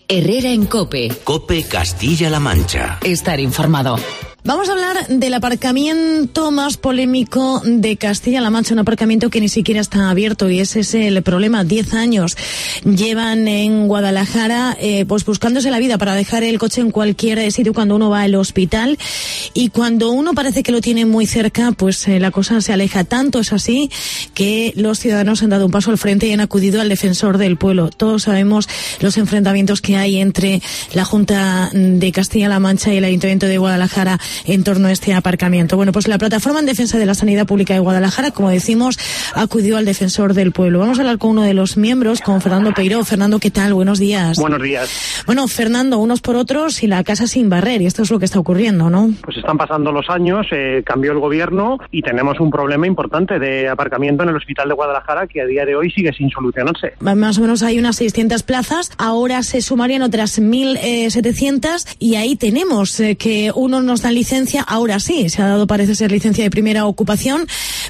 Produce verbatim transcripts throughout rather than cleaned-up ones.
Herrera en COPE. COPE Castilla-La Mancha. Estar informado. Vamos a hablar del aparcamiento más polémico de Castilla-La Mancha, un aparcamiento que ni siquiera está abierto, y ese es el problema. Diez años llevan en Guadalajara eh, pues buscándose la vida para dejar el coche en cualquier sitio cuando uno va al hospital, y cuando uno parece que lo tiene muy cerca, pues eh, la cosa se aleja. Tanto es así que los ciudadanos han dado un paso al frente y han acudido al defensor del pueblo. Todos sabemos los enfrentamientos que hay entre la Junta de Castilla-La Mancha y el Ayuntamiento de Guadalajara en torno a este aparcamiento. Bueno, pues la Plataforma en Defensa de la Sanidad Pública de Guadalajara, como decimos, acudió al defensor del pueblo. Vamos a hablar con uno de los miembros, con Fernando Peiró. Fernando, ¿qué tal? Buenos días. Buenos días. Bueno, Fernando, unos por otros y la casa sin barrer, y esto es lo que está ocurriendo, ¿no? Pues están pasando los años, eh, cambió el gobierno y tenemos un problema importante de aparcamiento en el Hospital de Guadalajara que a día de hoy sigue sin solucionarse. Más o menos hay unas seiscientas plazas, ahora se sumarían otras mil setecientas, y ahí tenemos eh, que unos nos dan licencia, ahora sí, se ha dado, parece ser, licencia de primera ocupación,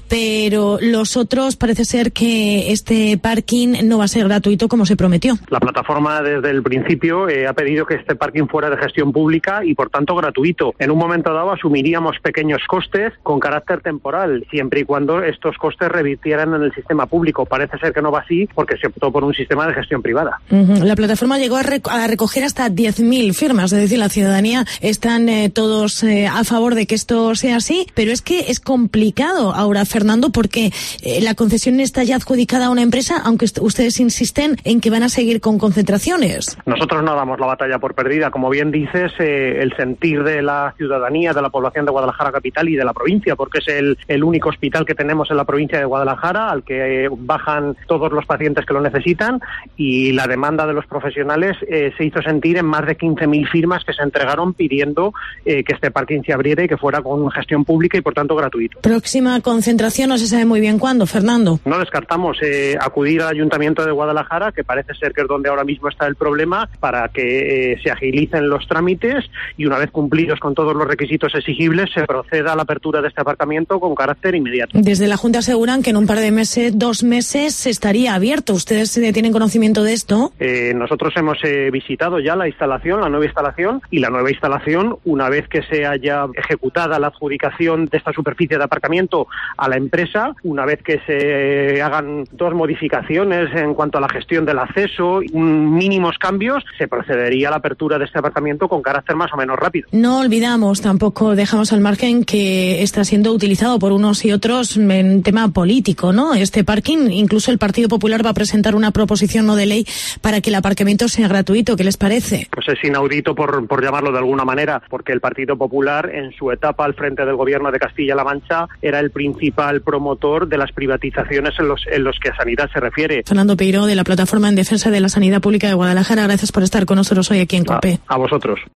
pero los otros parece ser que este parking no va a ser gratuito como se prometió. La plataforma desde el principio eh, ha pedido que este parking fuera de gestión pública y por tanto gratuito. En un momento dado asumiríamos pequeños costes con carácter temporal, siempre y cuando estos costes revirtieran en el sistema público. Parece ser que no va así porque se optó por un sistema de gestión privada. Uh-huh. La plataforma llegó a, rec- a recoger hasta diez mil firmas, es decir, la ciudadanía están eh, todos eh, a favor de que esto sea así, pero es que es complicado ahora, Fernando, porque eh, la concesión está ya adjudicada a una empresa, aunque est- ustedes insisten en que van a seguir con concentraciones. Nosotros no damos la batalla por perdida. Como bien dices, eh, el sentir de la ciudadanía, de la población de Guadalajara capital y de la provincia, porque es el, el único hospital que tenemos en la provincia de Guadalajara al que eh, bajan todos los pacientes que lo necesitan, y la demanda de los profesionales eh, se hizo sentir en más de quince mil firmas que se entregaron pidiendo eh, que este parking se abriera y que fuera con gestión pública y por tanto gratuito. Próxima concentración no se sabe muy bien cuándo, Fernando. No descartamos eh, acudir al Ayuntamiento de Guadalajara, que parece ser que es donde ahora mismo está el problema, para que eh, se agilicen los trámites y una vez cumplidos con todos los requisitos exigibles se proceda a la apertura de este aparcamiento con carácter inmediato. Desde la Junta aseguran que en un par de meses, dos meses, estaría abierto. ¿Ustedes eh, tienen conocimiento de esto? Eh, nosotros hemos eh, visitado ya la instalación, la nueva instalación, y la nueva instalación, una vez que se haya ejecutada la adjudicación de esta superficie de aparcamiento a la empresa, una vez que se hagan dos modificaciones en cuanto a la gestión del acceso, mínimos cambios, se procedería a la apertura de este aparcamiento con carácter más o menos rápido. No olvidamos, tampoco dejamos al margen que está siendo utilizado por unos y otros en tema político, ¿no? Este parking, incluso el Partido Popular va a presentar una proposición no de ley para que el aparcamiento sea gratuito. ¿Qué les parece? Pues es inaudito, por, por llamarlo de alguna manera, porque el Partido Popular, en su etapa al frente del gobierno de Castilla-La Mancha, era el principal promotor de las privatizaciones en los, en los que a sanidad se refiere. Fernando Peiró, de la Plataforma en Defensa de la Sanidad Pública de Guadalajara, gracias por estar con nosotros hoy aquí en COPE. A, a vosotros.